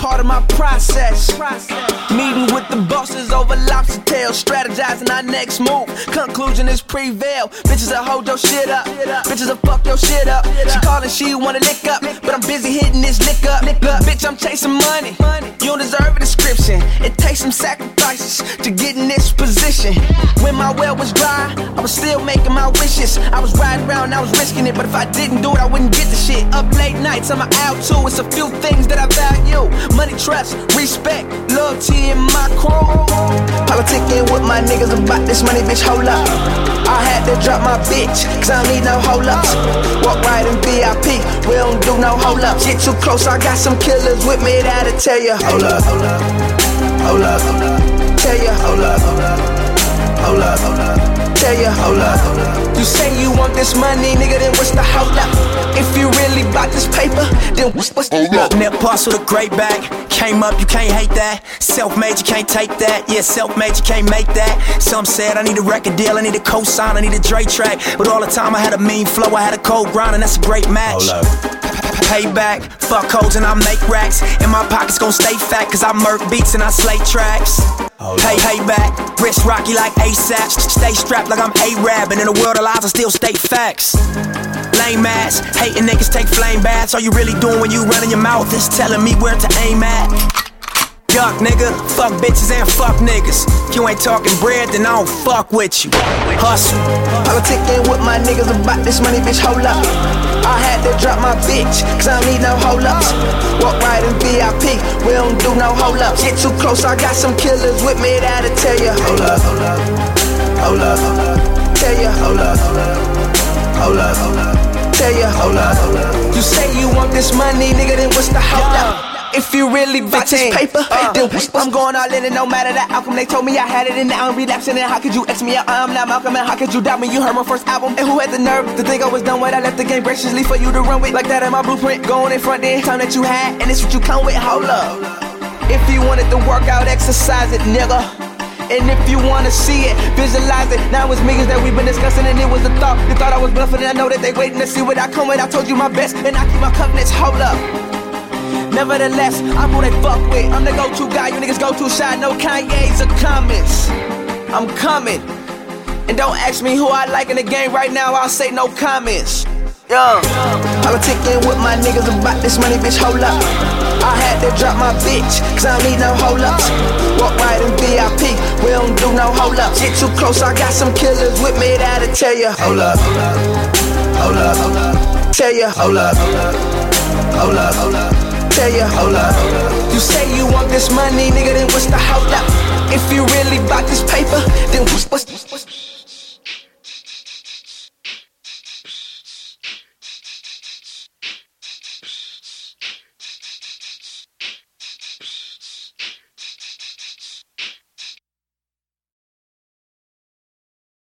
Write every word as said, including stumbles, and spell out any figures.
part of my process. Meeting with the bosses over lobster tails, strategizing our next move. Conclusion is prevail. Bitches will hold your shit up. Bitches will fuck your shit up. She callin', she wanna lick up, but I'm busy hitting this lick up. Look, bitch, I'm chasing money. You don't deserve a description. It takes some sacrifices to get in this position. When my well was dry, I was still making my wishes. I was riding around, I was risking it, but if I didn't do it, I wouldn't get the shit. Up late nights, I'm out too. It's a few things that I value: money, trust, respect, loyalty in my crew. Politicking with my niggas about this money, bitch, hold up. I had to drop my bitch, cause I don't need no hold ups. Walk right in V I P, we don't do no hold ups. Get too close, I got some killers with me that'll tell you, hold up, hold up, hold up, hold up. Tell you, hold up, hold up, hold up, hold up. Tell you, hold up, hold up. You say you want this money, nigga, then what's the hold up? If you really bought this paper, then what's, what's the hold up? Net parcel, the great bag. Came up, you can't hate that. Self-made, you can't take that. Yeah, self-made, you can't make that. Some said I need a record deal, I need a co-sign, I need a Dre track. But all the time I had a mean flow, I had a cold grind, and that's a great match. Hold up. Payback, fuck hoes and I make racks. And my pockets gon' stay fat, cause I murk beats and I slay tracks. Pay, payback, wrist rocky like ASAP. Stay strapped like I'm A-Rab, and in a world of lies I still state facts. Lame ass, hating niggas take flame baths. All you really doing when you running your mouth is telling me where to aim at. Duck, nigga, fuck bitches and fuck niggas. If you ain't talking bread, then I don't fuck with you. Hustle. Politicking with my niggas about this money, bitch, hold up. I had to drop my bitch, cause I don't need no hold ups. Walk right in V I P, we don't do no hold ups. Get too close, I got some killers with me that'll tell you, hold up, hold up, hold up, hold up. Tell you, hold up, hold up, hold up, hold up. Tell you, hold up, hold up. You say you want this money, nigga, then what's the hold up? If you really bought this paper, uh, then I'm going all in, and no matter the outcome. They told me I had it and now I'm relapsing. And how could you X me out? I'm not Malcolm, and how could you doubt me? You heard my first album, and who had the nerve to think I was done with? I left the game graciously for you to run with. Like that in my blueprint, going in front then. Time that you had, and it's what you come with, hold up. If you wanted to work out, exercise it, nigga. And if you wanna see it, visualize it. Now it's millions that we've been discussing, and it was a thought. You thought I was bluffing, and I know that they waiting to see what I come with. I told you my best, and I keep my covenants, hold up. Nevertheless, I'm who they fuck with. I'm the go-to guy, you niggas go too shy. No Kanye's or comments. I'm coming. And don't ask me who I like in the game right now, I'll say no comments. Yeah. Politicking with my niggas about this money, bitch, hold up. I had to drop my bitch, cause I don't need no hold ups. Walk right in V I P, we don't do no hold ups. Get too close, I got some killers with me that'll tell you, hold up, hold up, hold up. Tell you, hold up, hold up, hold up. Tell you, hold up. You say you want this money, nigga, then what's the hold up? If you really bought this paper, then what's, what's, what's